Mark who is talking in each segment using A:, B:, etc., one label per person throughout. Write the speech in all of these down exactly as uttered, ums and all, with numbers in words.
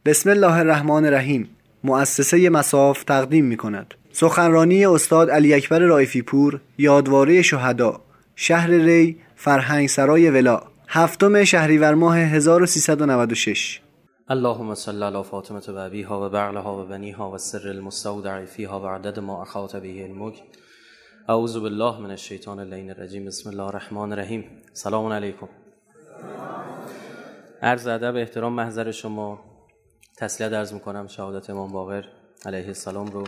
A: بسم الله الرحمن الرحیم. مؤسسه مصاف تقدیم می کند سخنرانی استاد علی اکبر رائفی پور، یادواره شهدا، شهر ری، فرهنگ سرای ولا، هفتم شهریور ماه هزار و سیصد و نود و شش.
B: اللهم صل علی فاطمه و ابیها و بعلها و بنیها و سر المستودع فیها و عدد ما احاط به علمک. اعوذ بالله من الشیطان اللعین الرجیم. بسم الله الرحمن الرحیم. سلام علیکم. عرض ادب احترام محضر شما، تسلیت عرض میکنم شهادت امام باقر علیه السلام رو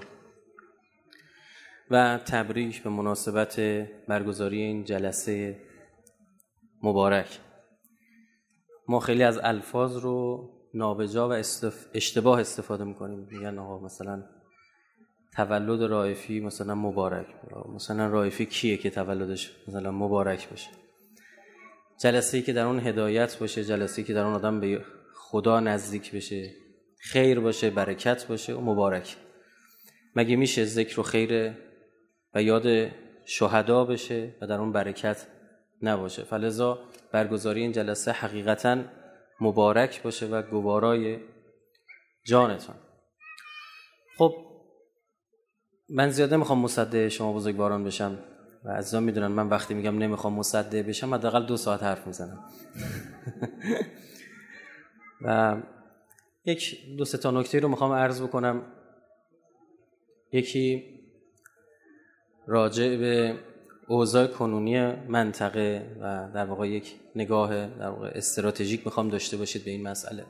B: و تبریک به مناسبت برگزاری این جلسه مبارک. ما خیلی از الفاظ رو نابجا و استف... اشتباه استفاده میکنیم. میگن آقا مثلا تولد رائفی مثلا مبارک، مثلا رائفی کیه که تولدش مثلا مبارک باشه؟ جلسه‌ای که در اون هدایت باشه، جلسه‌ای که در اون آدم به خدا نزدیک بشه، خیر باشه، برکت باشه و مبارک. مگه میشه ذکر و خیر و یاد شهدا بشه و در اون برکت نباشه؟ فلذا برگزاری این جلسه حقیقتاً مبارک باشه و گوارای جانتان. خب من زیاده میخوام مصدق شما بزرگواران بشم و عزیزان میدونن من وقتی میگم نمیخوام مصدق بشم حداقل دو ساعت حرف میزنم. و یک دو سه تا نکته رو میخوام عرض بکنم. یکی راجع به اوضاع کنونی منطقه و در واقع یک نگاه در واقع استراتژیک میخوام داشته باشید به این مسئله.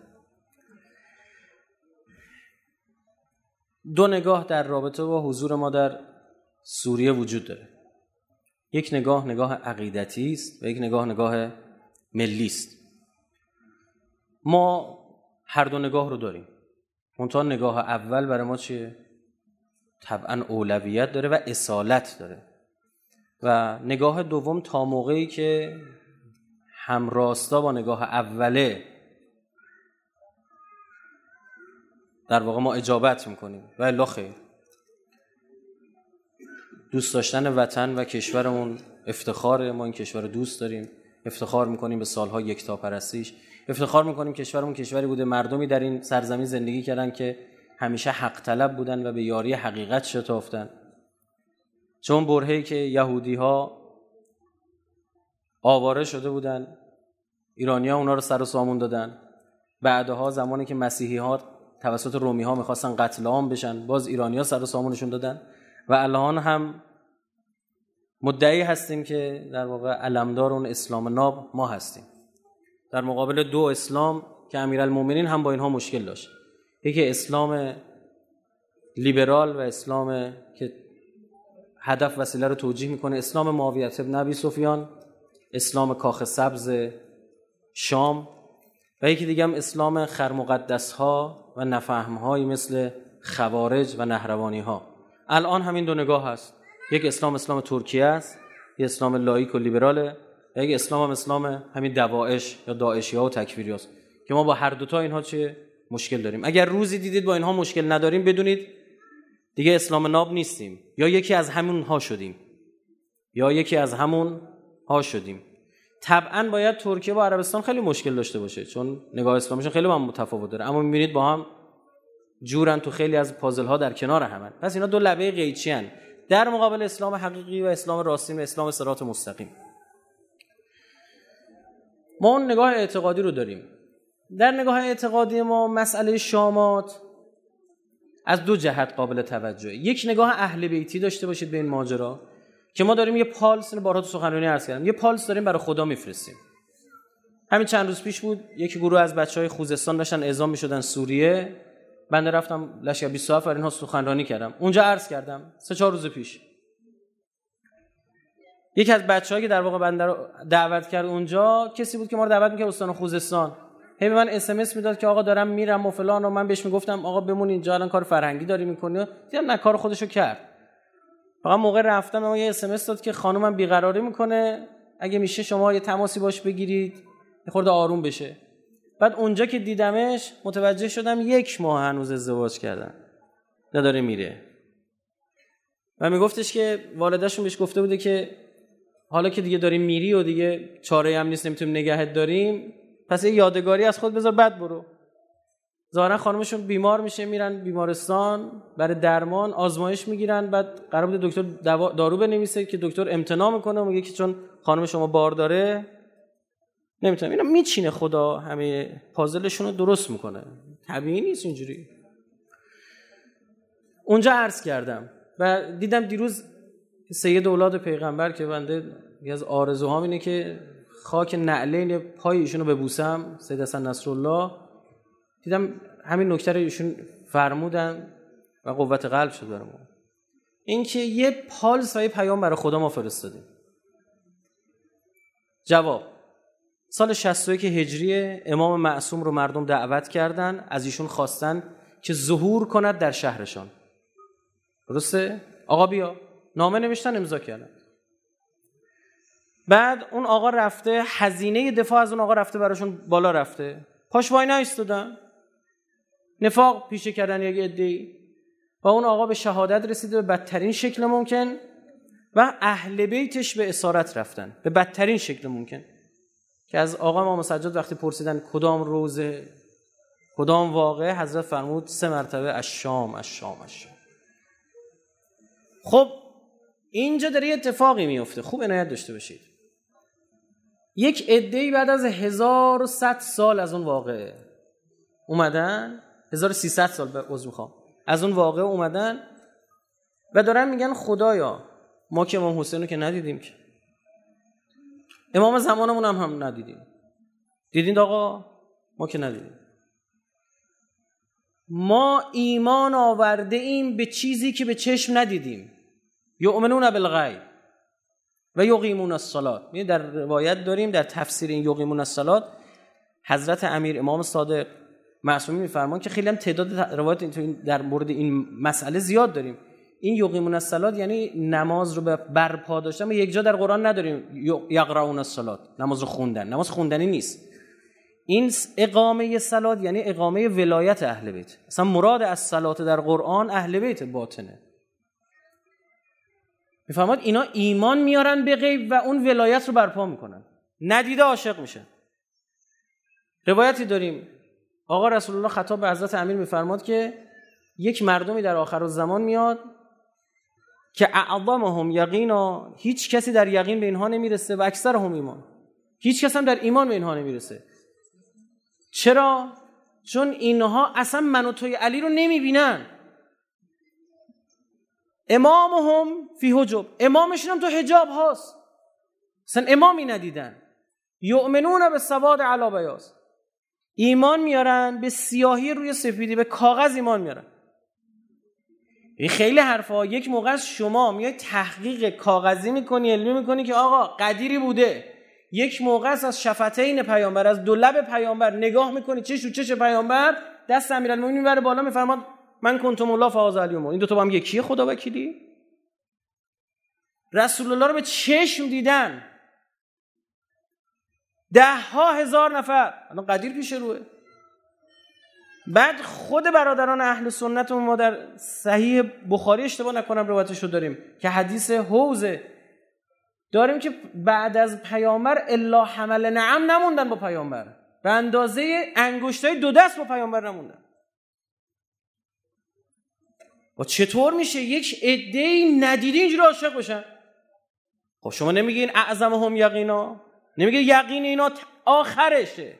B: دو نگاه در رابطه با حضور ما در سوریه وجود داره. یک نگاه نگاه عقیدتی است و یک نگاه نگاه ملی است. ما هر دو نگاه رو داریم. منتها نگاه اول برای ما چیه؟ طبعا اولویت داره و اصالت داره. و نگاه دوم تا موقعی که همراستا با نگاه اوله در واقع ما اجابت میکنیم و الا خیر. دوست داشتن وطن و کشورمون افتخاره. ما این کشور رو دوست داریم، افتخار میکنیم به سالها یکتاپرستیش، افتخار میکنیم کشورمون کشوری بوده مردمی در این سرزمین زندگی کردن که همیشه حق طلب بودن و به یاری حقیقت شتافتن. چون برهه‌ای که یهودی ها آواره شده بودن، ایرانی ها اونا رو سر و سامون دادن. بعدها زمانی که مسیحی ها توسط رومی ها میخواستن قتل عام بشن، باز ایرانی ها سر و سامونشون دادن. و الان هم مدعی هستیم که در واقع علمدار اون اسلام ناب ما هستیم، در مقابل دو اسلام که امیرالمومنین هم با اینها مشکل داشت. یکی اسلام لیبرال و اسلام که هدف وسیله رو توجیه میکنه، اسلام معاویه بن ابی سفیان، اسلام کاخ سبز شام، و یکی دیگه هم اسلام خرمقدس ها و نفهم هایی مثل خوارج و نهروانی ها. الان همین دو نگاه هست. یک اسلام اسلام ترکیه است، یک اسلام لاییک و لیبراله، و یک اسلام هم اسلام همین دواعش یا داعشی ها و تکفیری هاست که ما با هر دوتا اینها چه مشکل داریم. اگر روزی دیدید با اینها مشکل نداریم بدونید دیگه اسلام ناب نیستیم، یا یکی از همون ها شدیم یا یکی از همون ها شدیم. طبعا باید ترکیه با عربستان خیلی مشکل داشته باشه چون نگاه اسلامیشون خیلی با هم متفاوت داره، اما میبینید با هم جورن تو خیلی از پازل ها در کنار همن. پس اینا دو لبه قیچی هن در مقابل اسلام حقیقی و اسلام راستین و اسلام صراط مستقیم. ما اون نگاه اعتقادی رو داریم. در نگاه اعتقادی ما مسئله شامات از دو جهت قابل توجهه. یک نگاه اهل بیتی داشته باشید به این ماجرا که ما داریم یه پالس، بارها تو سخنرانی عرض کردم، یه پالس داریم برای خدا میفرستیم. همین چند روز پیش بود یک گروه از بچهای خوزستان داشتن اعزام میشدن سوریه. بنده رفتم لشکر بیست و هفت برای اینها سخنرانی کردم. اونجا عرض کردم سه چهار روز پیش یکی از بچه‌هایی که در واقع بنده رو دعوت کرد اونجا کسی بود که ما رو دعوت می‌کرد استان خوزستان. هی به من اس ام اس میداد که آقا دارم میرم و فلان، و من بهش میگفتم آقا بمون اینجا الان کار فرهنگی داری می‌کنی. دیدم نه، کار خودشو کرد. فقط موقع رفتم ما یه اس ام اس داد که خانومم بیقراری می‌کنه، اگه میشه شما یه تماسی باش بگیرید یه خورده آروم بشه. بعد اونجا که دیدمش متوجه شدم یک ماه هنوز ازدواج کردن، نداره میره. و میگفتش که والده‌شون بهش گفته بوده که حالا که دیگه داریم میری و دیگه چاره‌ای هم نیست نمیتونیم نگهت داریم، پس یه یادگاری از خود بذار بعد برو. ظاهرا خانمشون بیمار میشه، میرن بیمارستان برای درمان، آزمایش میگیرن، بعد قرار بوده دکتر دارو بنویسه که دکتر امتناع میکنه و میگه که چون خانم شما بار داره نمیتونه. اینا میچینه خدا همه پازلشون رو درست میکنه، طبیعی نیست اینجوری. اونجا عرض کردم و دیدم دیروز سید اولاد پیغمبر که بنده یکی از آرزوهام اینه که خاک نعلین پای ایشونو ببوسم، سید حسن نصرالله، دیدم همین نکته رو ایشون فرمودن و قوت قلب شد برام. این که یه پالس و یه پیام برای خدا ما فرستادیم. جواب: سال شصت و یک هجری امام معصوم رو مردم دعوت کردن، از ایشون خواستن که ظهور کند در شهرشان. درسته؟ آقا بیا. نامه نوشتن، امضا کردن. بعد اون آقا رفته، هزینه دفاع از اون آقا رفته براشون بالا رفته، پاش وای نایستادن، نفاق پیشه کردن یک عده‌ای و اون آقا به شهادت رسیده به بدترین شکل ممکن و اهل بیتش به اسارت رفتن به بدترین شکل ممکن. که از آقا امام سجاد وقتی پرسیدن کدام روزه کدام واقعه، حضرت فرمود سه مرتبه الشام الشام الشام. خب اینجا داره اتفاقی میفته، خوب عنایت داشته باشید. یک عده‌ای بعد از هزار و صد سال از اون واقعه اومدن، هزار و سیصد سال به عذر میخوام از اون واقعه اومدن و دارن میگن خدایا ما که امام حسین رو که ندیدیم، که امام زمانمون هم هم ندیدیم. دیدین آقا؟ ما که ندیدیم. ما ایمان آورده ایم به چیزی که به چشم ندیدیم. یؤمنون بالغیب و یقیمون الصلاة. یعنی در روایت داریم در تفسیر این یقیمون الصلاة حضرت امیر امام صادق معصومی میفرمان که خیلی هم تعداد روایت در مورد این مسئله زیاد داریم. این یقیمون الصلاة یعنی نماز رو به برپا داشتن. ما یک جا در قرآن نداریم یقرؤون الصلاة، نماز رو خوندن. نماز خوندنی نیست. این اقامه صلات یعنی اقامه ولایت اهل بیت. اصلا مراد از صلات در قرآن اهل بیت باطنه. میفهمید اینا ایمان میارن به غیب و اون ولایت رو برپا میکنن، ندیده عاشق میشه. روایتی داریم آقا رسول الله خطاب به حضرت امیر میفرماد که یک مردمی در آخر الزمان میاد که اعظمهم یقینا، هیچ کسی در یقین به اینها نمیرسه، و اکثرهم ایمان، هیچ کس هم در ایمان به اینها نمیرسه. چرا؟ چون اینها اصلا من و توی علی رو نمیبینن. امامهم فی حجب، امامشون هم تو حجاب هاست، اصلا امامی ندیدن. یؤمنون بالسواد علی بیاض، ایمان میارن به سیاهی روی سفیدی، به کاغذ ایمان میارن. این خیلی حرفا. یک موقع از شما میای تحقیق کاغذی میکنی، علمی میکنی که آقا قدیری بوده. یک موقع از شفتین پیامبر، از دو لب پیامبر نگاه میکنی، چش و چش پیامبر، دست امیرالمومنین میبره بالا، میفرماد من کنتم الله فاز الیوم. این دو تا با هم یکیه، خدا وکیلی. رسول الله رو به چشم دیدن ده ها هزار نفر، الان قدیر پیش روه. بعد خود برادران اهل سنت و ما در صحیح بخاری اشتباه نکنم روایتش رو داریم که حدیث حوضه داریم که بعد از پیامبر الا حمل نعم نموندن با پیامبر، به اندازه انگشتای دو دست با پیامبر نموندن. و چطور میشه یک عده‌ای ندیده اینجوری عاشق بشن؟ خب شما نمیگین اعظمهم یقینا، نمیگین یقین اینا آخرشه،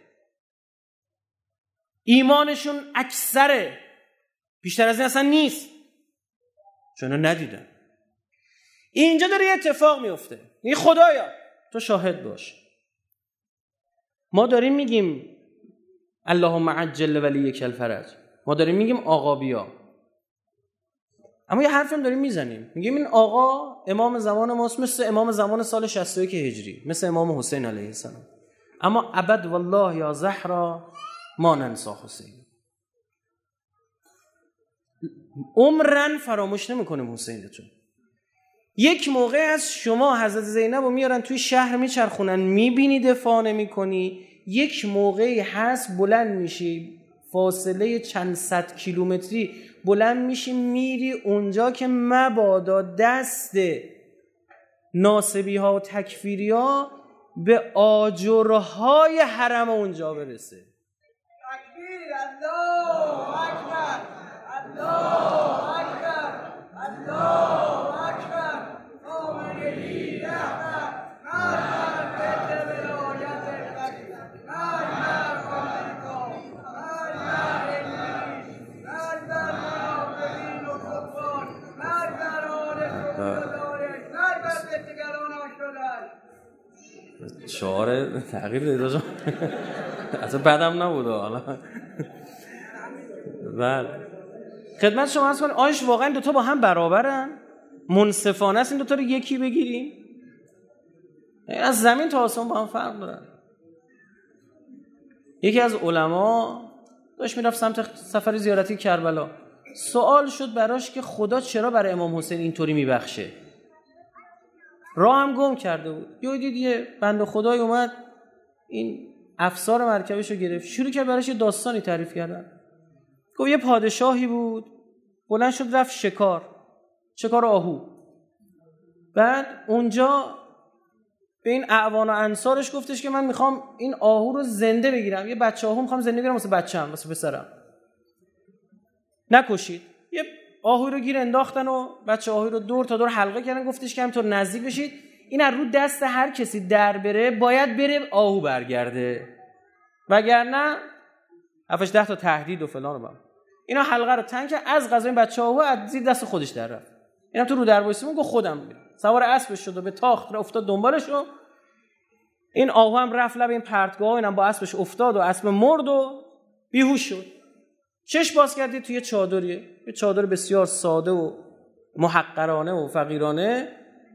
B: ایمانشون اکثره، بیشتر از این اصلا نیست، چون ندیدن. اینجا داره یه اتفاق میفته. این خدایا تو شاهد باش، ما داریم میگیم اللهم عجل ولیک الفرج، ما داریم میگیم آقا بیا، اما یه حرفی هم داریم میزنیم، میگیم این آقا امام زمان ماست، مثل امام زمان سال شصت و یک هجری، مثل امام حسین علیه السلام. اما ابد والله یا زهرا ما ننسا حسین، عمرن فراموش نمیکنیم حسینتون. یک موقع از شما حضرت زینب رو میارن توی شهر میچرخونن، میبینی دفاع نمیکنی. یک موقعی هست بلند میشی، فاصله چند صد کیلومتری بلند میشی میری اونجا که مبادا دست ناصبی ها و تکفیری ها به آجرهای حرم اونجا برسه. شعار تغییر دیده جان اصلا بدم نبوده حالا. بله خدمت شما عرض کنم آیش واقعا دوتا با هم برابرن؟ منصفانه است این دوتا رو یکی بگیریم؟ از زمین تا آسمان با هم فرق دارن. یکی از علما داشت میرفت سمت سفر زیارتی کربلا، سوال شد براش که خدا چرا برای امام حسین اینطوری میبخشه؟ راه هم گم کرده بود. یه دید یه بنده خدای اومد این افسار مرکبش رو گرفت، شروع کرد براش یه داستانی تعریف کردن. گفت یه پادشاهی بود بلند شد رفت شکار، شکار آهو. بعد اونجا به این اعوان و انصارش گفتش که من میخوام این آهو رو زنده بگیرم، یه بچه آهو میخوام زنده بگیرم واسه بچه‌م، واسه پسرم. نکشید. یه آهوی رو گیر انداختن و بچه آهوی رو دور تا دور حلقه کردن، گفتش که همینطور نزدیک بشید، این از رو دست هر کسی در بره باید بره آهو برگرده، وگرنه هفتش ده تا تهدید و فلان و بام. اینا حلقه رو تنگ کرد، از قضا این بچه آهو از زیر دست خودش در رفت. اینا تو رو در وایسیم گفت خودم میرم. سوار اسبش شد و به تاخت را افتاد دنبالش و این آهو هم رفت لب این پرتگاه، اینم با اسبش افتاد و اسب مرد و بیهوش شد. چش باز کردید توی چادریه، یه چادر بسیار ساده و محقرانه و فقیرانه.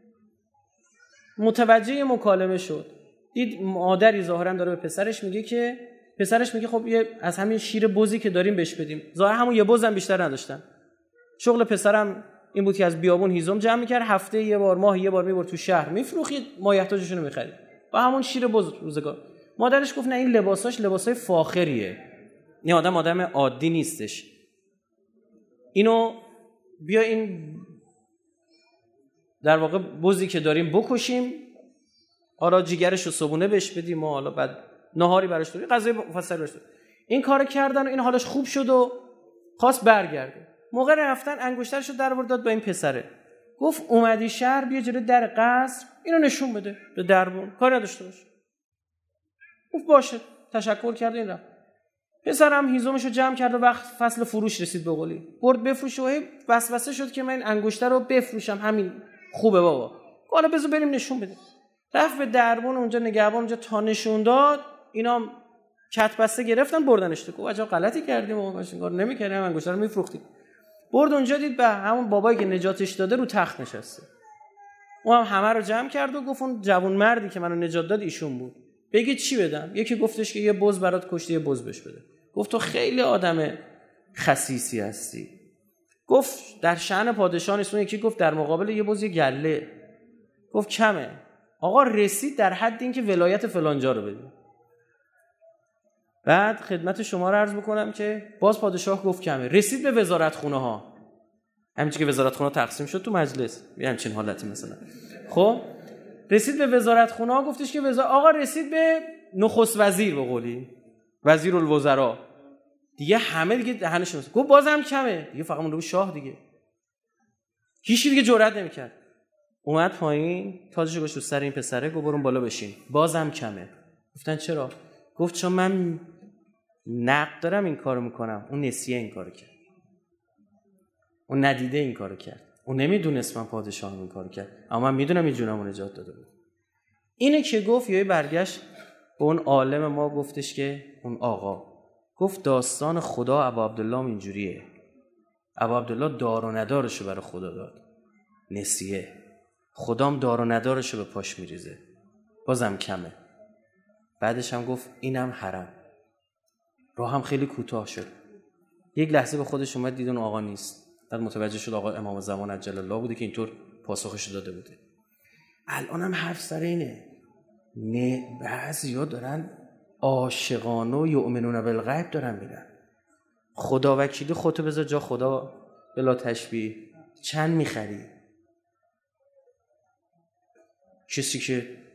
B: متوجه مکالمه شد، دید مادری ظاهرا داره به پسرش میگه که پسرش میگه خب یه از همین شیر بزی که داریم بهش بدیم. ظاهرا همون یه بزم بیشتر نداشتن. شغل پسرم این بود که از بیابون هیزم جمع میکرد، هفته یه بار ماه یه بار میبرد تو شهر میفروخید، مایحتاجشون رو میخرید با همون شیر بز روزگار. مادرش گفت نه این لباساش لباسای فاخریه، این آدم آدم عادی نیستش، اینو بیا این در واقع بزی که داریم بکشیم، حالا جیگرش رو صبونه بهش بدیم و حالا بعد نهاری براش داریم، غذای مفصل براش داریم. این کارو کردن و این حالش خوب شد و خواست برگرده. موقع رفتن انگشترش رو در آورد داد با این پسره، گفت اومدی شهر بیا جلوی در قصر اینو نشون بده به دربون، کار نداشته باش. گفت باشه، تشکر کرد این رفت. پسرم هیزمش رو جمع کرد و وقت فصل فروش رسید به قولی برد بفروشه و وسوسه شد که من این انگشتر رو بفروشم، همین خوبه بابا، حالا بذار بریم نشون بده. رفت به دربون، اونجا نگهبان اونجا تا نشون داد، اینا کت بسته گرفتن بردنش تو. گفت عجب غلطی کردیم، ما باش این کارو نمی‌کردیم، انگشتر رو می‌فروختیم. برد اونجا دید به همون بابایی که نجاتش داده رو تخت نشسته. اون هم همه رو جمع کرد و گفت اون جوان مردی که منو نجات داد ایشون بود، بگید چی بدم؟ یکی گفتش که یه بز برات کشته، یه بز بهش بده. گفت تو خیلی آدم خسیسی هستی. گفت در شأن پادشاه نیست. یکی گفت در مقابل یه بز یه گله. گفت کمه آقا، رسید در حد این که ولایت فلانجا رو بدیم. بعد خدمت شما رو عرض بکنم که باز پادشاه گفت کمه، رسید به وزارت خونه ها، همینجوری که وزارت خونه تقسیم شد تو مجلس، یه همچین حالتی مثلا. خب رسید به وزارت خونه ها، گفتش که وزارت آقا رسید به نخست وزیر، به قولی وزیر الوزراء دیگه، همه دیگه دهنشون گفت بازم کمه دیگه، فقط مونده بود شاه دیگه. هیچ دیگه جرئت نمی‌کرد. اومد پایین، تاجشو گذاشت رو سر این پسره، گفت برون بالا بشین. بازم کمه. گفتن چرا؟ گفت چون من نقد دارم این کارو میکنم، اون نسیه این کارو کرد، اون ندیده این کارو کرد، اون نمیدونست من پادشاهم این کارو کرد، اما من میدونم این جونمو نجات داده بود. اینه که گفت یه برگشت به اون عالم ما، گفتش که اون آقا گفت داستان خدا ابا عبدالله اینجوریه، ابا عبدالله دار و ندارشو برای خدا داد، نسیه، خدام دار و ندارشو به پاش میریزه، بازم کمه. بعدش هم گفت اینم حرم. راه هم خیلی کوتاه شد. یک لحظه به خودش اومد، دید اون آقا نیست. بعد متوجه شد آقا امام زمان عجل الله بوده که اینطور پاسخش داده بوده. الان هم حرف سر اینه، نه بعضیا دارن عاشقانه و یؤمنون بالغیب دارن میرن. خدا وکیلی خودتو بذار جا خدا بلا تشبیه، چند میخری؟ کسی که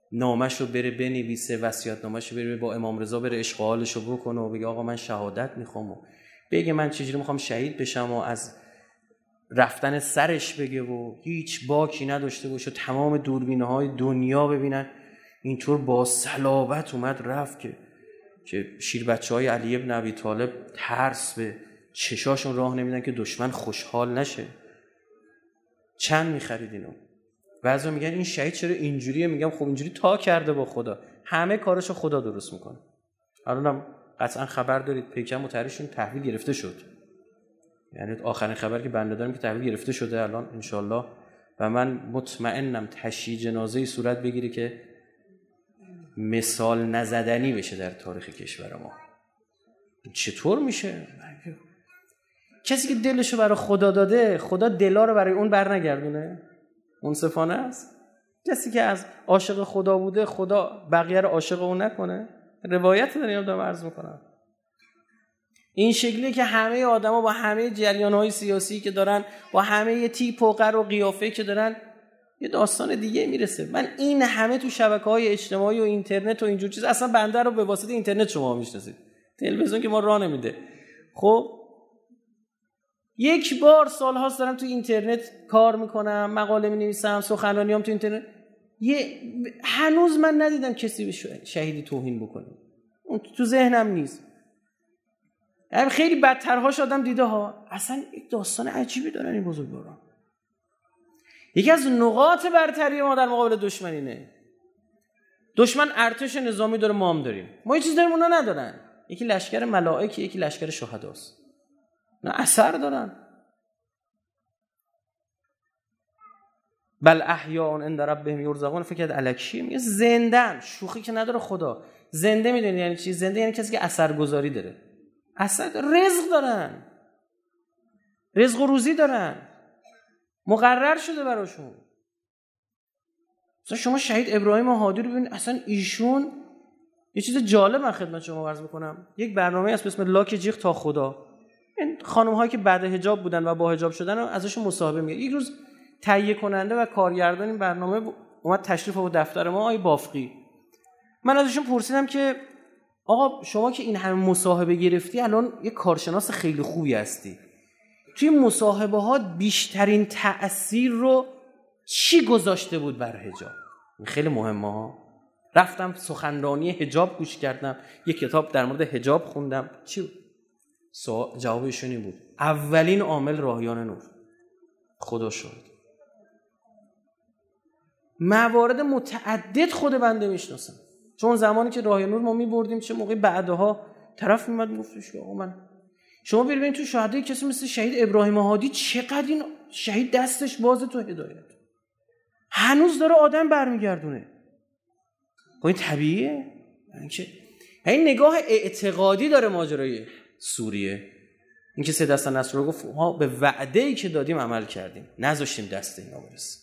B: نامش رو بره بنویسه، وصیت نامش رو بره با امام رضا بره اشغالش رو بکنه و بگه آقا من شهادت میخوام و بگه من چجوری میخوام شهید بشم و از رفتن سرش بگه و هیچ باکی نداشته باشه، تمام دوربین‌های دنیا ببینن اینطور با صلابت اومد رفت که که شیر بچه‌های علی ابن ابی طالب ترس به چشاشون راه نمیدن که دشمن خوشحال نشه. چند میخرید اینو؟ بعضی میگن این شهید چرا اینجوریه؟ میگم خب اینجوری تا کرده با خدا، همه کارشو خدا درست میکنه. الانم قطعا خبر دارید پیکر مطهریشون تحویل گرفته شد، یعنی آخرین خبر که بنده دارم که تحویل گرفته شده الان انشالله، و من مطمئنم تشییع جنازه‌ای صورت بگیره که مثال نزدنی بشه در تاریخ کشور ما. چطور میشه؟ کسی که دلشو برای خدا داده، خدا دلا رو برای اون برنگردونه؟ منصفانه است؟ کسی که از عاشق خدا بوده، خدا بقیه رو عاشق اون نکنه؟ روایت داریم دارم عرض میکنم. این شکلیه که همه آدما با همه جریان‌های سیاسی که دارن، با همه تیپ و قر و قیافه که دارن، یه داستان دیگه میرسه. من این همه تو شبکه‌های اجتماعی و اینترنت و اینجور چیز، اصلا بنده رو به واسطه اینترنت شما میشناسید، تلویزیون که ما راه نمیده. خب یک بار سال‌هاست دارم تو اینترنت کار میکنم، مقاله مینویسم، سخنرانیام تو اینترنت، یه هنوز من ندیدم کسی به شهیدی توهین بکنه، اون تو ذهنم نیست. خیلی بدترهاش آدم دیده ها. اصلا یک داستان عجیبی دارن این بزرگواران. یکی از نقاط برتری ما در مقابل دشمن اینه. دشمن ارتش نظامی داره، ما هم داریم. ما یه چیز داریم اونا ندارن. یکی لشکر ملائکه، یکی لشکر شهداست. نه اثر دارن. بل احیاء عند ربهم یرزقون. فکر الکی میگه زنده‌ن، شوخی که نداره خدا. زنده میدونی یعنی چی؟ زنده یعنی کسی که اثرگذاری داره. اثر رزق دارن، رزق و روزی دارن، مقرر شده براشون. مثلا شما شهید ابراهیم هادی رو ببینید، اصلا ایشون یه چیز جالب من خدمت شما عرض میکنم. یک برنامه هست به اسم لاک جیغ تا خدا. این خانم هایی که بعد حجاب بودن و با حجاب شدن ازشون مصاحبه میگه. یک روز تهیه کننده و کارگردان این برنامه اومد تشریف آورد دفتر ما، آقای بافقی. من ازشون پرسیدم که آقا شما که این همه مصاحبه گرفتی، الان یه کارشناس خیلی خوبی هستی، توی مصاحبه ها بیشترین تأثیر رو چی گذاشته بود بر حجاب؟ خیلی مهمه ها. رفتم سخنرانی حجاب گوش کردم، یه کتاب در مورد حجاب خوندم. چی بود؟ جوابشون این بود: اولین عامل راهیان نور. خدا شاهد. موارد متعدد خود بنده میشناسم، چون زمانی که راه نور ما میبردیم، چه موقعی بعدها طرف میمد گفتش آقا من، شما ببینید تو شهدای کسی مثل شهید ابراهیم هادی چقدر این شهید دستش بازه تو هدایت، هنوز داره آدم برمیگردونه. این طبیعیه؟ اینکه این نگاه اعتقادی داره ماجرای سوریه. اینکه سید حسن نصرالله گفت ما به وعده‌ای که دادیم عمل کردیم، نذاشتیم دست اینا برسه.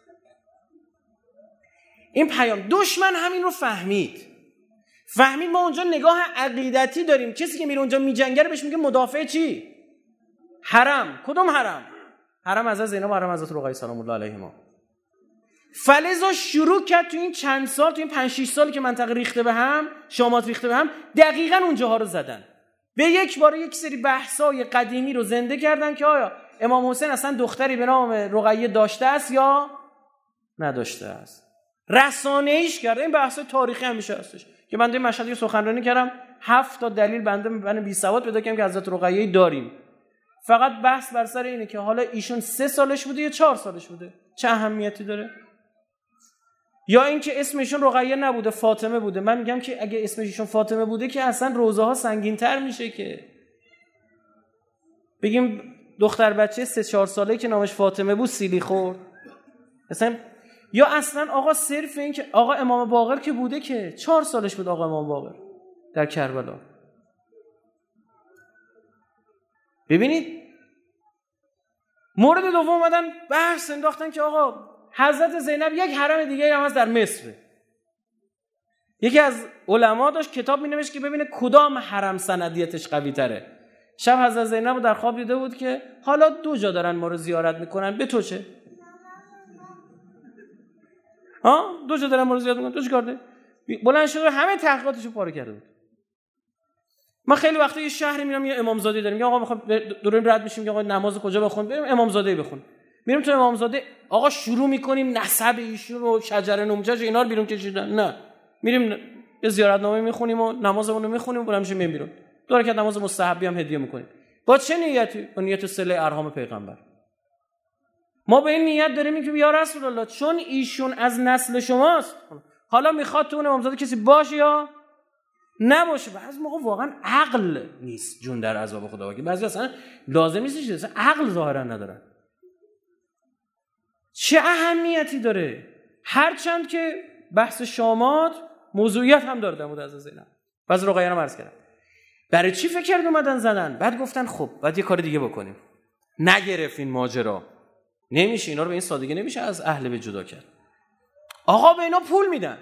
B: این پیام دشمن همین رو فهمید. فهمید ما اونجا نگاه عقیدتی داریم. کسی که میره اونجا میجنگه بهش میگه مدافع چی؟ حرم. کدوم حرم؟ حرم حضرت زینب و حرم حضرت رقیه سلام الله علیهما. فلزا شروع کرد تو این چند سال، تو این پنج شش سالی که منطقه ریخته به هم، شامات ریخته به هم، دقیقاً اونجاها رو زدن. به یک بار یک سری بحث‌های قدیمی رو زنده کردن که آیا امام حسین اصلا دختری به نام رقیه داشته است یا نداشته است. رسانه‌ایش کرده. این بحث تاریخی همیشه هستش که بنده مشهدی سخنرانی کردم، هفت تا دلیل بنده من بی سواد پیدا کردم که حضرت رقیه داریم. فقط بحث بر سر اینه که حالا ایشون سه سالش بوده یا چهار سالش بوده، چه اهمیتی داره؟ یا اینکه اسم ایشون رقیه نبوده، فاطمه بوده. من میگم که اگه اسم ایشون فاطمه بوده که اصلا روزه ها سنگین‌تر میشه، که بگیم دختر بچه سه چهار ساله‌ای که نامش فاطمه بود سیلی خورد مثلا. یا اصلا آقا صرف این که آقا امام باقر که بوده که چهار سالش بود آقا امام باقر در کربلا. ببینید مورد دوم اومدن بحث انداختن که آقا حضرت زینب یک حرم دیگه هم هست در مصر. یکی از علما داشت کتاب می‌نوشت که ببینه کدام حرم سندیتش قوی تره. شب حضرت زینب رو در خواب دیده بود که حالا دو جا دارن ما رو زیارت میکنن، به تو چه؟ ها دو جا دارن ما رو زیاد میکنن، تو چیکار داری؟ بلند شده همه تحقیقاتشو پاره کرده بود. ما خیلی وقتا یه شهری میرم یه امامزاده داریم، میگم آقا میخوام دوریم رد میشیم، میگم آقا نماز کجا بخونیم؟ بریم امامزاده بخونیم. میریم تو امامزاده، آقا شروع میکنیم نسب ایشون و شجره نمجاج اینا رو بیرون کشیدن. نه، میریم یه زیارتنامه میخونیم و نمازمون رو میخونیم و بریم میشیم بیرون. دو رکعت نماز مستحبی هم هدیه میکنیم. با چه نیتی؟ با نیت صله ارحام پیغمبر. ما به این نیت داریم که یا رسول الله چون ایشون از نسل شماست، حالا میخواد تو اون امامزاده کسی باشه یا نباشه. بعضی موقع واقعا عقل نیست جون در عذاب خدا، که بعضی اصلا لازم نیست چیزی، اصلا عقل ظاهرا ندارن. چه اهمیتی داره؟ هرچند که بحث شامات موضوعیت هم داره در مورد از زینب. بعضی رقیه رو عرض کردم برای چی فکر کرد اومدن زدن، بعد گفتن خب بعد یه کار دیگه بکنیم. نگرفت این ماجرا، نمیشه اینا رو به این سادگی نمیشه از اهل بیت جدا کرد. آقا به اینا پول میدن.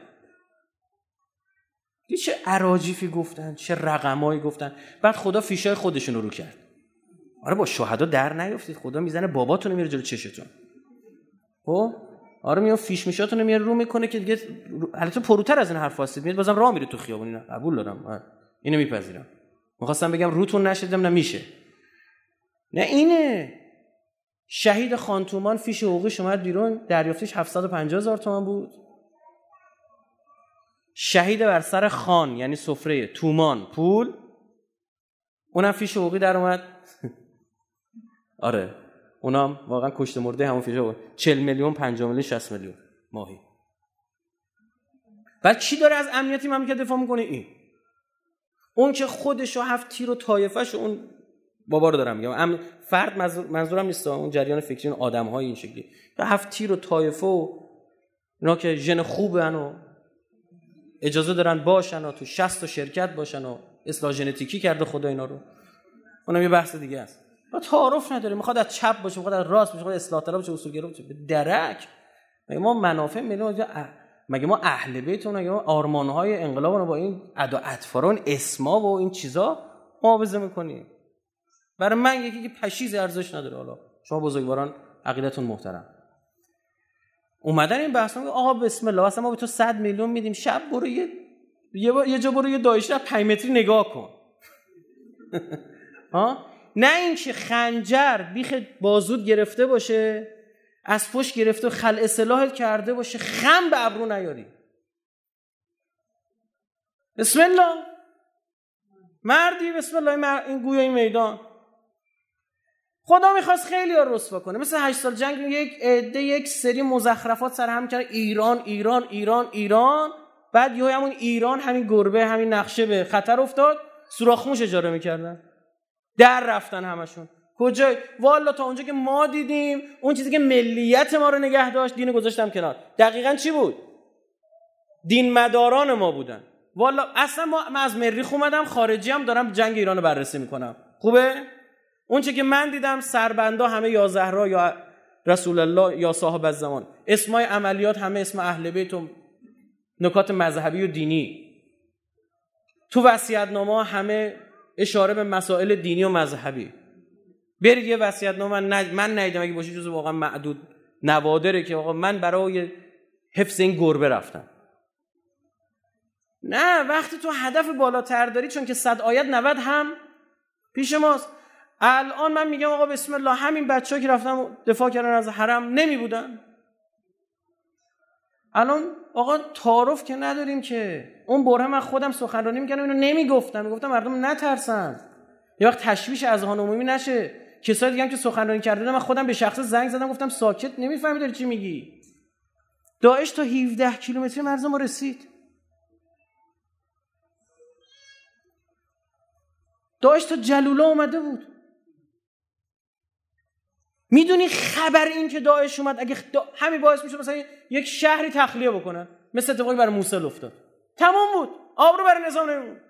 B: چه اراجیفی گفتن، چه رقمایی گفتن. بعد خدا فیشای خودشون رو رو کرد. آره با شهدا در نیافتید، خدا میزنه باباتون رو میره جلو چشتون. خب آره میاد فیش میشاتون رو میاره رو میکنه که دیگه البته پروتر از این حرف هستید، میاد بازم راه میره تو خیابون. اینا قبول دارم، اینو میپذیرم. میخواستم بگم روتون نشدم، نه میشه. نه اینه شهید خانتومان فیش حقوقش اومد بیرون، دریافتش هفتصد و پنجاه هزار تومان بود. شهید بر سر خان یعنی سفره تومان پول، اونم فیش حقوقی در اومد. آره اونم واقعا کشته مرده همون فیش حقوقی، چهل میلیون، پنجاه میلیون، شصت میلیون ماهی. بعد کی داره از امنیتی مملکت دفاع میکنه؟ این اون که خودش و هفت تیر و طایفش اون بابا رو دارم میگم، ام فرد منظورم نیست، اون جریان فکری اون آدم‌های این شکلی و هفت تیر و طایفه و اینا که ژن خوبن و اجازه دارن باشن و تو شصت تا شرکت باشن و اصلاح ژنتیکی کرده خدا اینا رو. اونم یه بحث دیگه است. ما تعارف نداریم، میخواد از چپ باشه، میخواد از راست باشه، میخواد اصلاح طلب باشه، اصولگرا باشه، به درک. مگه ما منافع ملی، مگه ما اهل بیتون، مگه ما آرمان‌های انقلاب رو با این ادا اطفارون اسما و این چیزا معاوضه میکنیم؟ برای من یکی که پشیز ارزش نداره. حالا شما بزرگواران عقیدتون محترم اومدن این بحثا میگه آقا بسم الله اصلا ما به تو صد میلیون میدیم، شب برو یه یه, یه جا برو یه دایشه پنج متری نگاه کن. ها نه این که خنجر بیخ بازود گرفته باشه، از پشت گرفته و خلع سلاحت کرده باشه، خم به ابرو نیاری. بسم الله مردی، بسم الله این گویای میدان. خدا میخواست خیلی ها رسوا کنه، مثل هشت سال جنگ یک عده یک سری مزخرفات سر هم کرد، ایران ایران ایران ایران. بعد یهو همون ایران، همین گربه، همین نقشه به خطر افتاد، سوراخ موش اجاره میکردن، در رفتن همشون. کجای والا تا اونجا که ما دیدیم اون چیزی که ملیت ما رو نگه داشت، دین گذاشتم کنار. دقیقاً چی بود؟ دین مداران ما بودن. والا اصلا ما من از مریخ اومدم، خارجی هم دارم جنگ ایران رو بررسی میکنم. خوبه؟ اون چه که من دیدم سربندا همه یا زهرا یا رسول الله یا صاحب الزمان، اسمای عملیات همه اسم اهل بیت و نکات مذهبی و دینی. تو وصیت‌نامه همه اشاره به مسائل دینی و مذهبی. برید یه وصیت‌نامه من من ندیدم، اگه باشه جزو واقعا معدود نوادره که آقا من برای حفظ این گربه رفتم. نه وقتی تو هدف بالاتر داری، چون که صد آیت نود هم پیش ماست. الان من میگم آقا بسم الله همین بچه‌ها که رفتن دفاع کردن از حرم نمی بودن. الان آقا تعارف که نداریم که. اون بره من خودم سخنرانی می‌کردم اینو نمیگفتم، میگفتم مردم نترسن، یه وقت تشویش اذهان عمومی نشه. کسایی دیگه هم که سخنرانی کردن من خودم به شخص زنگ زدم گفتم ساکت، نمیفهمی داری چی میگی. داعش تا هفده کیلومتری مرز ما رسید. داعش تا جلولا اومده بود. میدونی خبر این که داعش اومد اگه دا... همین باعث میشه مثلا یک شهری تخلیه بکنن، مثل اتفاقی برای موصل افتاد، تمام بود، آب رو برای نظام نمون.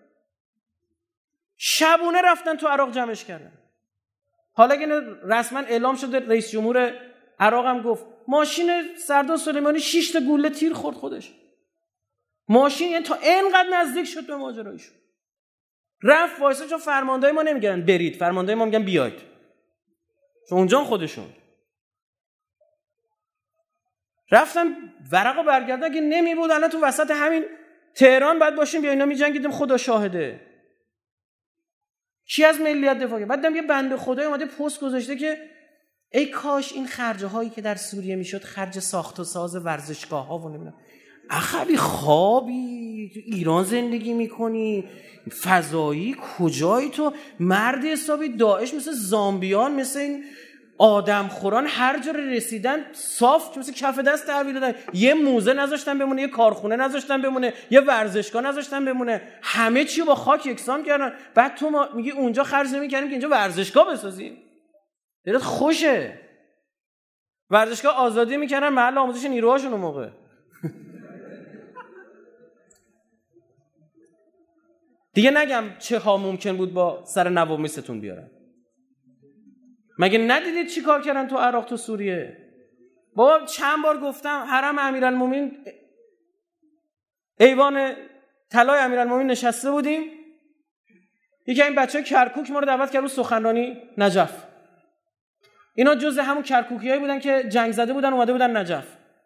B: شبونه رفتن تو عراق جمعش کردن. حالا که رسما اعلام شده، رئیس جمهور عراق هم گفت ماشین سردار سلیمانی شش تا گوله تیر خورد خودش. ماشین یعنی تا اینقدر نزدیک شد به ماجرایشون. رفت وایسا، چون فرماندهای ما نمیگن برید، فرماندهای ما میگن بیاید، چون اونجا خودشون. رفتن ورقو برگردن، اگه نمی بود الان تو وسط همین تهران باید باشیم یا اینا می‌جنگیدیم، خدا شاهده. کی از ملیت دفاع کرد؟ بعد دیدم یه بنده خدای اومده پست گذاشته که ای کاش این خرج هایی که در سوریه میشد خرج ساخت و ساز ورزشگاه ها و نمیدونم. اخبی خوابی تو ایران زندگی میکنی، فضایی کجایی تو؟ مرد حسابی داعش مثل زامبیان، مثل این آدم خوران هر جا رسیدن صاف مثل کف دست تحویل دادن. یه موزه نذاشتن بمونه، یه کارخونه نذاشتن بمونه، یه ورزشگاه نذاشتن بمونه، همه چی با خاک یکسان کردن. بعد تو ما میگی اونجا خرج نمی‌کردیم که اینجا ورزشگاه بسازیم؟ دلت خوشه. ورزشگاه آزادی میکردن محل آموزش نیروهاشون اون موقع. دیگه نگم چه ها ممکن بود با سر نوامیستون بیارن. مگه ندیدید چی کار کردن تو عراق تو سوریه؟ بابا چند بار گفتم حرم امیرالمومنین ایوان طلای امیرالمومنین نشسته بودیم، یکی این بچه‌ها کرکوک ما رو دعوت کرد رو سخنرانی نجف. اینا جزء همون کرکوکیایی بودن که جنگ زده بودن اومده بودن نجف.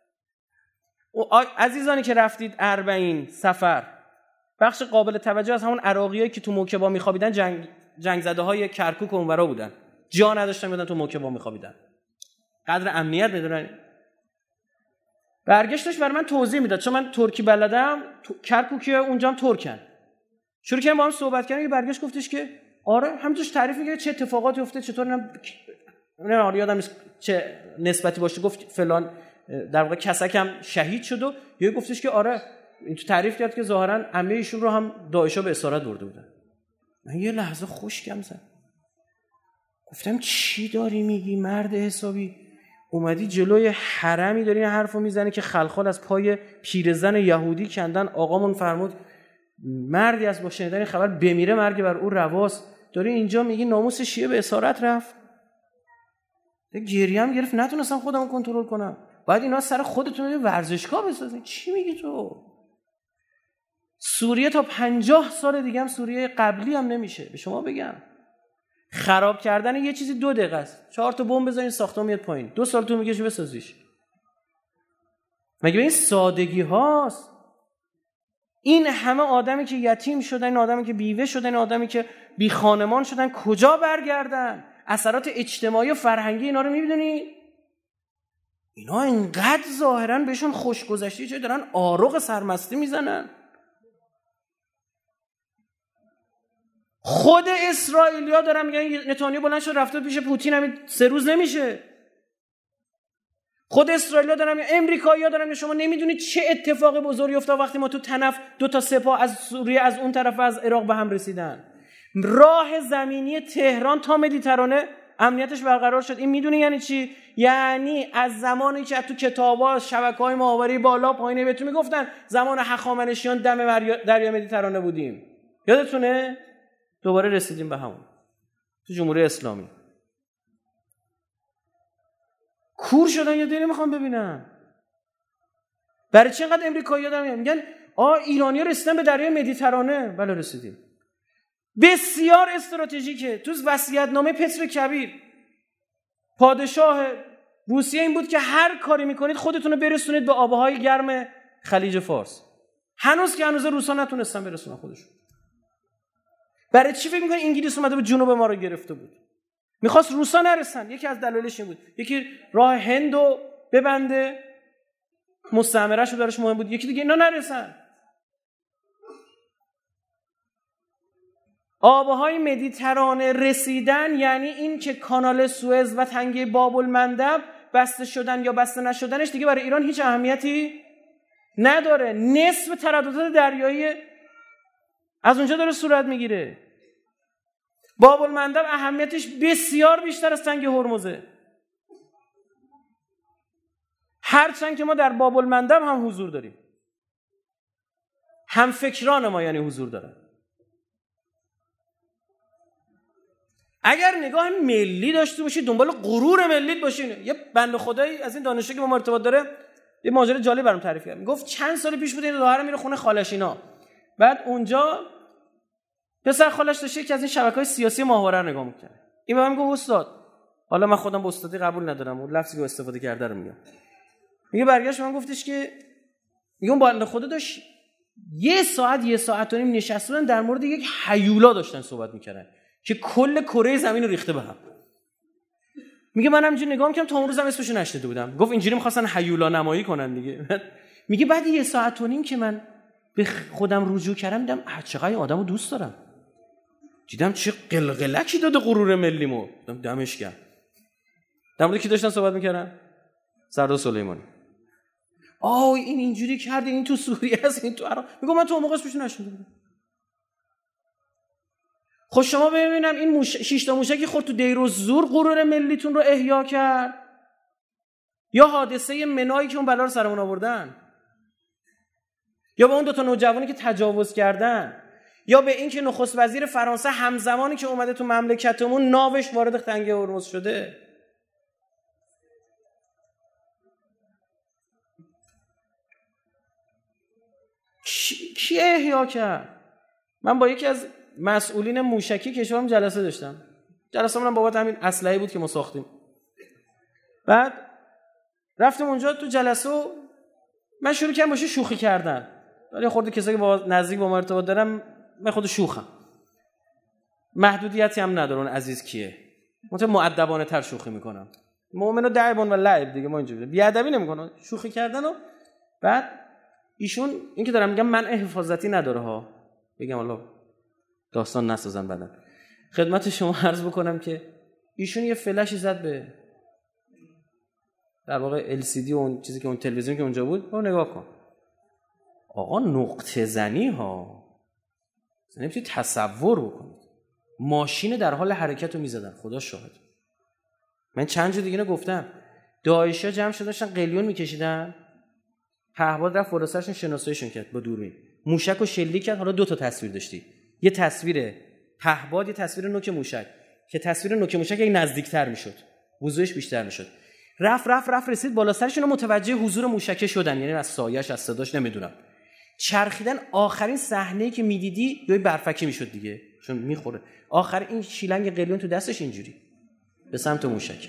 B: عزیزانی که رفتید اربعین سفر، بخش قابل توجه از همون عراقیایی که تو موکبا میخوابیدن جنگ جنگ زده های کرکوک اونورا بودن، جا نداشتن بودن تو موکبا میخوابیدن. قدر امنیت بدونن. برگشتش برای من توضیح میداد، چون من ترکی بلدم، کرکوکی اونجا هم ترکن. شروع کردیم با هم صحبت کردیم، برگشت گفتش که آره همینجوری تعریف می‌کرد چه اتفاقاتی افتاد، چطور نه نه یادم نیست چه نسبتی باشه، گفت فلان در واقع کسک هم شهید شد و یه گفتش که آره این تو تعریف کرد که ظاهرا عمه ایشون رو هم داعشا به اسارت برده بودن. من یه لحظه خشکم زد، گفتم چی داری میگی مرد حسابی؟ اومدی جلوی حرمی داری این حرفو میزنی که خلخال از پای پیرزن یهودی کندن، آقامون فرمود مردی از با شنیدن این خبر بمیره مرگ بر او رواست، داری اینجا میگی ناموس شیعه به اسارت رفت؟ گریه‌ام گرفت، نتونستم خودمو کنترل کنم. باید اینا سر خودتون یه ورزشگاه بسازین. چی میگی تو؟ سوریه تا پنجاه سال دیگه هم سوریه قبلی هم نمیشه. به شما بگم خراب کردن یه چیزی دو دقیقه است. چهار تا بمب بزنین ساختمون میاد پایین. دو سال تو میگه بسازیش. مگه به این سادگی هاست؟ این همه آدمی که یتیم شدن، این آدمی که بیوه شدن، این آدمی که بی خانمان شدن کجا برگردن؟ اثرات اجتماعی و فرهنگی اینا رو میبینی؟ اینا اینقدر ظاهرا بهشون خوش گذشته چه دارن آروغ سرمستی میزنن. خود اسرائیلیا دارن میگن نتانیاهو بلند شد رفته پیش پوتین، همین سه روز نمیشه. خود اسرائیلیا دارن میگن، امریکایی‌ها دارن میگن شما نمیدونید چه اتفاق بزرگی افتاد وقتی ما تو تنف دو تا سپاه از سوریه از اون طرف از عراق به هم رسیدن. راه زمینی تهران تا مدیترانه امنیتش برقرار شد. این میدونی یعنی چی؟ یعنی از زمانی که تو کتابا شبکه‌های ماهواره بالا پایینه بهتون میگفتن زمان هخامنشیان دم دریا مدیترانه بودیم. یادتونه؟ دوباره رسیدیم به همون. تو جمهوری اسلامی کور شدن یا دیگه میخوام ببینم. برای چی اینقدر امریکایی‌ها دارن میگن آ ایرانی‌ها رسیدن به دریای مدیترانه؟ بله رسیدیم. بسیار استراتژیکه. تو وصیت‌نامه پتر کبیر پادشاه روسیه این بود که هر کاری میکنید خودتون رو برسونید به آبهای گرم خلیج فارس. هنوز که هنوز روسا نتونستن برسونن خودشون. برای چی فکر میکنید انگلیس اومده به جنوب ما رو گرفته بود؟ میخواست روسا نرسن. یکی از دلایلش این بود. یکی راه هندو ببنده، مستعمره‌شو براش مهم بود. یکی دیگه اینا نرسن. آبهای مدیترانه رسیدن یعنی این که کانال سوئز و تنگه باب المندب بسته شدن یا بسته نشدنش دیگه برای ایران هیچ اهمیتی نداره. نصف ترددات دریایی از اونجا داره صورت میگیره. باب المندب اهمیتش بسیار بیشتر از تنگه هرمزه. هرچند که ما در باب المندب هم حضور داریم، هم فکران ما یعنی حضور دارن. اگر نگاه ملی داشته باشید، دنبال غرور ملی باشین. یه بنده خدایی از این دانشجویی که با ما ارتباط داره یه ماجرا جالب برام تعریف کرد. میگفت چند سال پیش بود این ظاهرا میره خونه خالش اینا، بعد اونجا پسر خالش داشته که از این شبکه‌های سیاسی ماهواره رو نگاه می‌کنه. این به من گفت استاد، حالا من خودم به استادی قبول ندارم، اون لفظی که استفاده کرده رو میگم. میگه برگشت من گفتش که میگه اون بنده خدا داشت یه ساعت یه ساعت و نیم نشسته بودن در مورد یک هیولا داشتن صحبت میکردن که کل کره زمین رو ریخته به هم. میگه من همینجوری نگاه میکردم تا اون روزم اسمشو نشنیده بودم. گفت اینجوری می‌خواستن هیولا نمایی کنن دیگه. میگه بعد یه ساعت و نیم که من به خودم رجوع کردم دیدم چقدر این آدمو دوست دارم. دیدم چه قلقلکی داده غرور ملیمو. دیدم دمش گرم. در مورد کی داشتن صحبت میکردن؟ سردار سلیمانی. آه این اینجوری کرده، این تو سوریه است، این تو عراق. میگم من تو اون موقع اسمشو نشنیده بودم. خب شما ببینم این موش... شش تا موشکی خورد تو دیر و زور غرور ملیتون رو احیا کرد، یا حادثه منایی که اون بلا رو سرمون آوردن، یا به اون دو تا نوجوانی که تجاوز کردن، یا به این که نخست وزیر فرانسه همزمانی که اومده تو مملکتمون ناوش وارد تنگه هرمز شده. کی, کی احیا کرد؟ من با یکی از مسئولین موشکی کشورم جلسه داشتم. جلسه منم بابت همین اسلحه بود که ما ساختیم. بعد رفتم اونجا تو جلسه و من شروع کردم باشه شوخی کردن. ولی خورده کسایی که با نزدیک با ما ارتباط دارم من خود شوخم. محدودیتی هم نداره اون عزیز کیه. من مؤدبانه تر شوخی میکنم. مؤمن و دعیبون و لعب دیگه ما اینجوری. بی ادبی نمیکنم. شوخی کردن و بعد ایشون این که دارم میگم منع حفاظتی نداره ها. بگم الله داستان نسازن بعدن. خدمت شما عرض بکنم که ایشون یه فلشی زد به در واقع ال سی دی اون چیزی که اون تلویزیون که اونجا بود، اون نگاه کن. آقا نقطه زنی ها. نمیتونی تصور بکنید. ماشین در حال حرکت رو میزدن. خدا شاهد. من چند جا دیگه اینو گفتم. داعشیا جمع شده داشتن قلیون میکشیدن. پهباد رفت فراسرشون شناساییشون کرد با دوربین. موشک رو شلیک کرد. حالا دو تا تصویر داشتی. یه تصویر پهباد، یه تصویر نوک موشک. که تصویر نوک موشک یک نزدیکتر میشد. وضوحش بیشتر میشد. رفت رفت رفت رسید بالا سرشون متوجه حضور موشک شدن، یعنی از سایه‌اش از صداش نمیدونم. چرخیدن. آخرین صحنه‌ای که میدیدی یه برفکی میشد دیگه چون میخوره. آخر این شیلنگ قلیون تو دستش اینجوری به سمت موشک.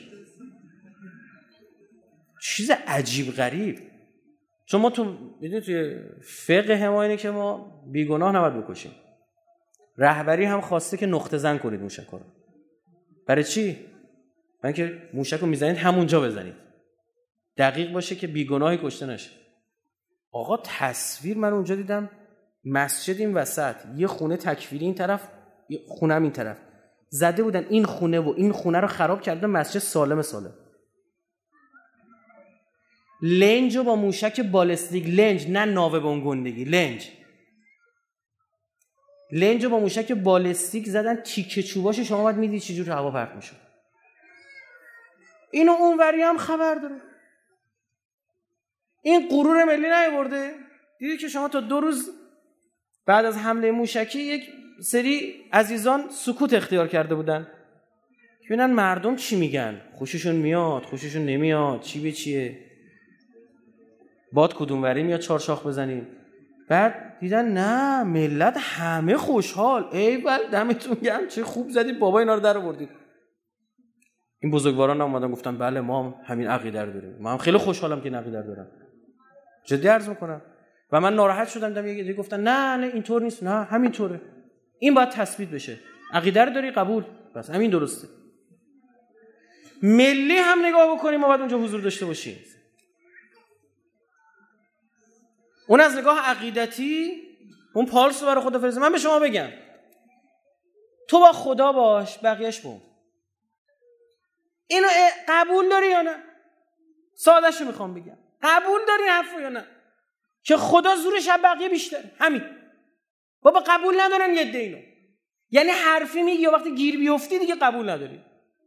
B: چیز عجیب غریب. چون ما تو میدونید توی فقه ما اینه که ما بیگناه نباید بکشیم. رهبری هم خواسته که نقطه زن کنید موشک‌ها رو. برای چی؟ برای اینکه موشک رو میزنید همونجا بزنید. دقیق باشه که بیگناهی کشته نشه. آقا تصویر من اونجا دیدم مسجد این وسط، یه خونه تکفیری این طرف، یه خونه هم این طرف. زده بودن این خونه و این خونه رو خراب کردن، مسجد سالم سالم. لنج با موشک بالستیک، لنج نه ناوه بنگندگی، لنج. لنج با موشک بالستیک زدن، تیکه چوباش شما باید میدید چجور هوا پرت میشه. اینو اونوری هم خبر داره. این غرور ملی نیاورده؟ دیدید که شما تا دو روز بعد از حمله موشکی یک سری عزیزان سکوت اختیار کرده بودن. ببینن مردم چی میگن، خوششون میاد، خوششون نمیاد، چی به چیه، باد کدوم وری میاد چارشاخ بزنیم. بعد دیدن نه ملت همه خوشحال، ای ول دمتون گرم چه خوب زدید بابا اینا رو در آوردید. این بزرگواران هم اومدن گفتن بله ما هم همین عقیده رو داریم، ما هم خیلی خوشحالم که این عقیده رو دارم. جدی عرض میکنم. و من ناراحت شدم دیدم یه دیگه گفتن نه نه اینطور نیست، نه همینطوره، این باید تثبیت بشه. عقیده رو داری قبول، بس همین درسته. ملی هم نگاه بکنیم ما باید اونجا حضور داشته باشیم. اون از نگاه عقیدتی اون پالس رو برای خدا فرسته. من به شما بگم تو با خدا باش بقیه‌اش بوم. اینو قبول داری یا نه؟ ساده‌شو میخوام بگم. قبول داری حرفو یا نه؟ که خدا زورش از بقیه بیشتره. همین. بابا قبول ندارن یه دینو. یعنی حرفی میگی یا وقتی گیر بیفتی دیگه قبول نداری.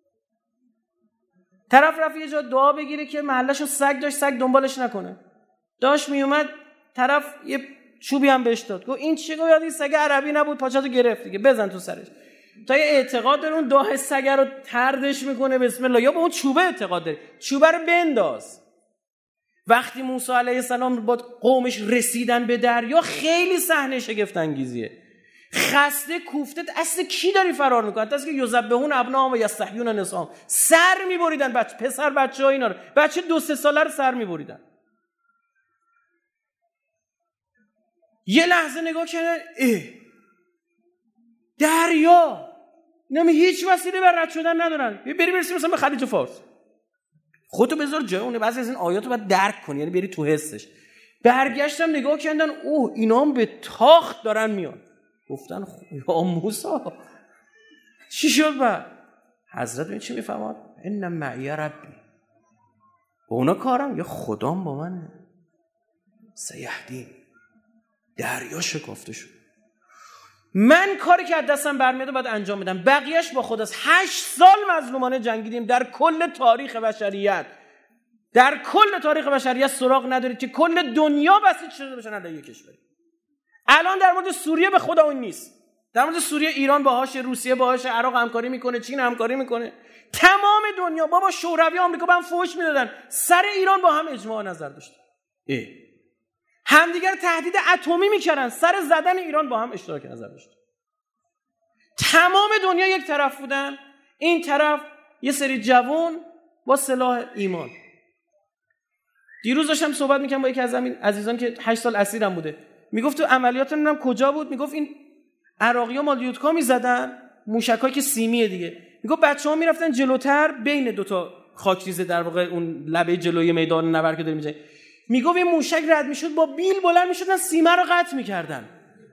B: طرف رفت یه جا دعا بگیره که محلشو سگ داشت، سگ دنبالش نکنه. داش میومد طرف یه چوبی هم بهش داد. گفت این چیه؟ گفت یاد این سگ عربی نبود، پاچاتو گرفت دیگه، بزن تو سرش. تا یه اعتقاد داره اون داه سگ رو طردش میکنه بسم الله، یا به اون چوبه اعتقاد داره، چوبه رو بنداز. وقتی موسی علیه السلام با قومش رسیدن به دریا خیلی صحنه شگفت انگیزیه. خسته کوفته اصل کی داری فرار میکنه؟ دست که یذبحون ابناهم و یستحیون نساءهم، سر میبریدن بچه پسر بچه‌ها اینا رو، بچه دو سه ساله رو سر میبریدن. یه لحظه نگاه کردن، اه دریا، اینا هیچ وسیله بر رد شدن ندارن، بری برسیم مثلا به خلیج فارس. خودتو بذار جای اونه، بعضی از این آیاتو باید درک کنی، یعنی بری تو حسش. برگشتم نگاه کردن، اوه اینا هم به تاخت دارن میان. گفتن یا موسی چی شد؟ بعد حضرت می چی میفهمد؟ ان معی ربی، با اونا کارم یا خدام با من. سیهدین، دریا شکافته شد. من کاری که از دستم برمیاد باید انجام بدم، بقیهش با خداست. هشت سال مظلومانه جنگیدیم در کل تاریخ بشریت. در کل تاریخ بشریت سراغ ندارید که کل دنیا بسیج شده باشن علیه کشوری. الان در مورد سوریه به خدا اون نیست. در مورد سوریه ایران باهاشه، روسیه باهاشه، عراق همکاری میکنه، چین همکاری میکنه، تمام دنیا. بابا شوروی آمریکا با هم فوش میدادن، سر ایران با هم اجماع نظر داشتن، اه همدیگر تهدید اتمی میکردن، سر زدن ایران با هم اشتراک نظر داشتن. تمام دنیا یک طرف بودن، این طرف یه سری جوان با سلاح ایمان. دیروز داشتم صحبت میکنم با یکی از همین عزیزان که هشت سال اسیرم بوده، میگفت تو عملیات نمیدونم کجا بود، میگفت این عراقی‌ها مال یودکا میزدن، موشکایی که سیمیه دیگه، میگفت بچه‌ها میرفتن جلوتر بین دو تا خاکریزه، در واقع اون لبه جلوی میدان نبرد که داریم می‌جنگیم، میگفت این موشک رد میشد با بیل بلند میشدن سیمه رو قطع میکردن.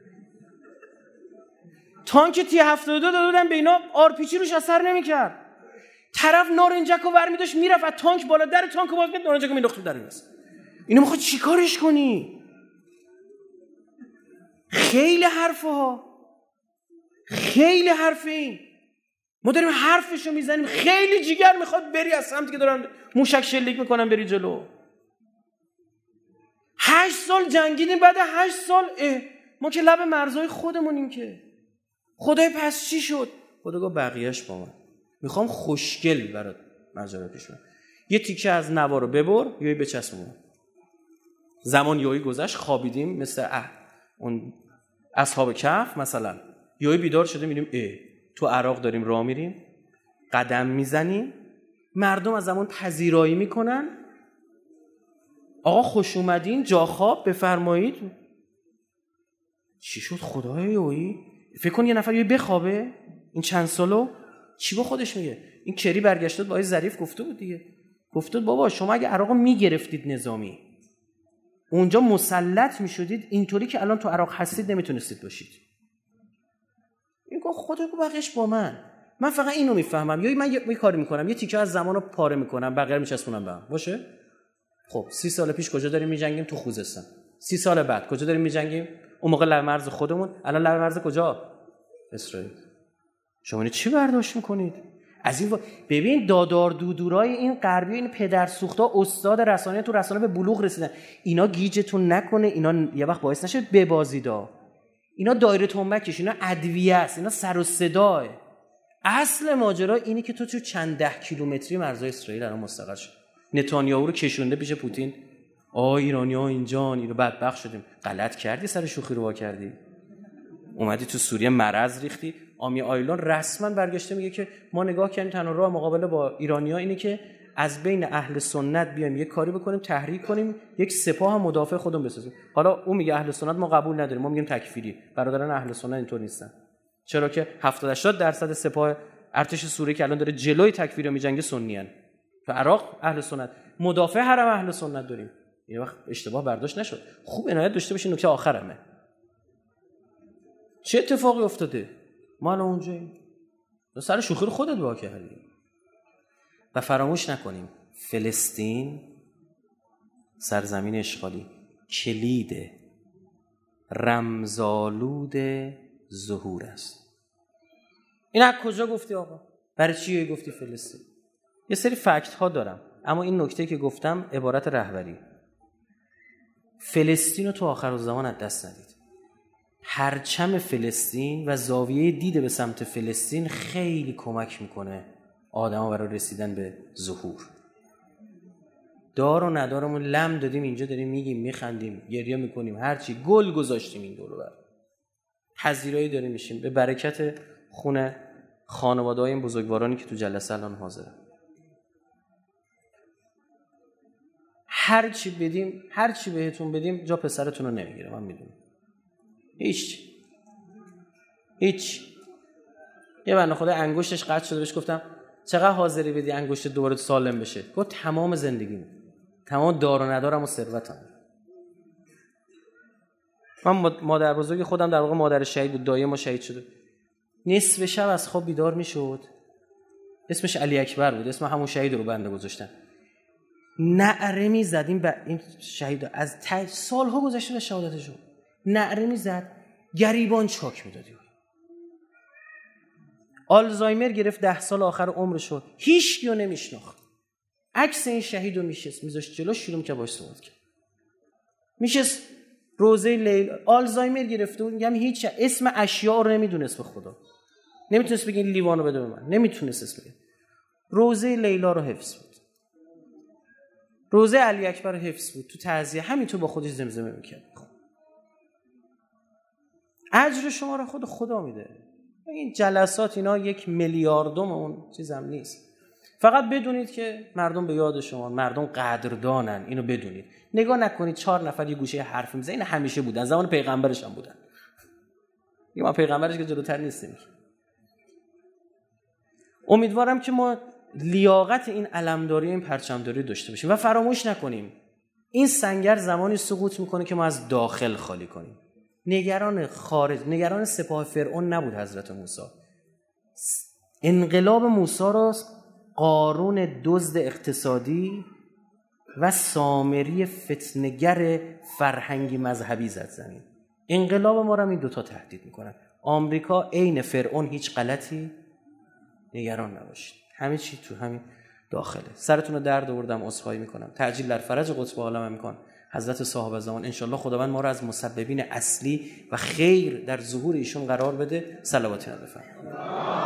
B: تانک تی هفتاد و دو داده بودن به اینا، آرپیچی روش اثر نمیکرد. طرف نارنجکو برمی داشت میرفت از تانک بالا، در تانکو باز می‌کرد، نارنجکو مینداخت در میز. اینو میخواد چیکارش کنی؟ خیلی حرفها، خیلی حرف این. ما داریم حرفشو میزنیم، خیلی جیگر میخواد بری از سمتی که دارن موشک شلیک میکنن بری جلو. هشت سال جنگیدیم، بعد هشت سال اه ما که لب مرزهای خودمونیم که خدای پس چی شد؟ خدا گفت بقیهش با من. میخوام خوشگل برات ماجرا پیش بیاد. یه تیکه از نوا رو ببر، یهو بچسبون. زمان یهو گذشت، خوابیدیم مثل اه اون اصحاب کهف مثلا، یهو بیدار شده میبینیم اه تو عراق داریم راه میریم، قدم میزنیم، مردم از زمان پذیرایی میکنن، آقا خوش اومدین، جا خواب بفرمایید. چی شد خدای یویی؟ فکر کن یه نفر یه بخوابه این چند سالو چی با خودش میگه. این کری برگشت با آقای ظریف گفته بود دیگه، گفته بود بابا شما اگه عراق میگرفتید نظامی، اونجا مسلط میشدید، اینطوری که الان تو عراق هستید نمیتونستید باشید. این گفت خدا کو بقیش با من، من فقط اینو میفهمم، یا من یه کاری میکنم یه تیکه از زمانو پاره میکنم، بقیه رو میچسبونم به هم باشه. خب سی سال پیش کجا داریم میجنگیم؟ تو خوزستان. سی سال بعد کجا داریم میجنگیم؟ اون موقع لب مرز خودمون، الان لب مرز کجا؟ اسرائیل. شما چی برداشت میکنید از این و... ببین دادار دودورای این غربی، این پدر سوختا استاد رسانه تو رسانه به بلوغ رسیدن، اینا گیجتون نکنه، اینا یه وقت باعث نشه ببازیدا، اینا دایره تنبکش، اینا ادویه است، اینا سر و صداه. اصل ماجرا اینه که تو تو چند ده کیلومتری مرزهای اسرائیل الان مستقر شد. نتانیاهو رو کشونده پیش پوتین، آ ایرانی‌ها اینجان، اینو بدبخت شدیم. غلط کردی سر شوخی رو وا کردی، اومدی تو سوریه مرض ریختی. آمی آیلون رسما برگشته میگه که ما نگاه کردیم تنها راه مقابله با ایرانی‌ها اینه که از بین اهل سنت بیایم یک کاری بکنیم، تحریک کنیم، یک سپاه مدافع خودمون بسازیم. حالا اون میگه اهل سنت ما قبول نداریم، ما میگیم تکفیری. برادران اهل سنت اینطور نیستن، چرا که هفتاد هشتاد درصد سپاه ارتش سوریه که الان داره جلوی تکفیر رو میجنگه سنی ان. تو عراق اهل سنت، مدافع حرم اهل سنت داریم. یه وقت اشتباه برداشت نشد. خوب عنایت داشته باشین، نکته آخرمه. چه اتفاقی افتاده؟ ما الان اونجاییم. تو سر شوخی خودت وا کردی. و فراموش نکنیم فلسطین سرزمین اشغالی کلید رمزآلود ظهور است. این از کجا گفتی آقا؟ برای چی گفتی فلسطین؟ یه سری فکت ها دارم، اما این نکته که گفتم عبارت رهبری. فلسطین رو تو آخر زمان از دست ندید. پرچم فلسطین و زاویه دید به سمت فلسطین خیلی کمک میکنه آدم‌ها برای رسیدن به ظهور. دار و ندارمون لم دادیم اینجا، داریم میگیم، میخندیم، گریه میکنیم، هرچی گل گذاشتیم این دور و بر. پذیرایی داریم میشیم به برکت خونه خانواده‌های این بزرگوارانی که تو جلسه الان حاضره. هرچی بدیم، هرچی بهتون بدیم جا پسرتون رو نمیگیره، من میدونم. هیچ هیچ یه بنده خدا انگشتش قطع شده، بهش گفتم چقدر حاضری بدی انگشت دوباره سالم بشه؟ گفت تمام زندگیم، تمام دار و ندارم و ثروتم. من مادر بزرگ خودم در واقع مادر شهید بود، دایی ما شهید شده. نصف شب از خواب بیدار میشد، اسمش علی اکبر بود، اسم همون شهید رو بنده گذاشتن. نعره میزدیم به این شهید، از ته سالها گذشته به شهادتشون نعره میزد، گریبان چاک میدادی. آلزایمر گرفت، ده سال آخر عمرش شد، هیچ کیو نمیشناخت. عکس این شهید رو میشست میذاشت جلوش، شروع که باش صحبت کرد. میشست روزه لیلا، آلزایمر گرفته بود، میگم هیچ اسم اشیاء رو نمیدونست به خدا. نمیتونست بگه این لیوانو بده به من، نمیتونست اسم بگه. روزه لیلا رو حفظ بود، روزه علی اکبر رو حفظ بود، تو تعزیه همینطور با خودش زمزمه میکرد. اجر شما رو خود خدا میده. این جلسات اینا یک میلیاردم اون چیزم نیست. فقط بدونید که مردم به یاد شما، مردم قدردانن، اینو بدونید. نگاه نکنید چهار نفر یه گوشه حرف میزنن، این همیشه بودن، زمان پیغمبرش هم بودن. یه ما پیغمبرش که جلوتر نیستیم. امیدوارم که ما لیاقت این علمداری، این پرچمداری داشته باشیم و فراموش نکنیم این سنگر زمانی سقوط میکنه که ما از داخل خالی کنیم. نگران خارج، نگران سپاه فرعون نبود حضرت موسی. انقلاب موسی را قارون دزد اقتصادی و سامری فتنگر فرهنگی مذهبی زد زمین. انقلاب ما را این دوتا تهدید میکنن. آمریکا عین فرعون هیچ غلطی نگران نباشید، همه چی تو همین داخله. سرتون رو درد آوردم، عذرخواهی میکنم. تعجیل در فرج قطب عالم میکن حضرت صاحب زمان. انشالله خداوند ما را از مسببین اصلی و خیر در ظهور ایشون قرار بده. صلوات بفرمایید.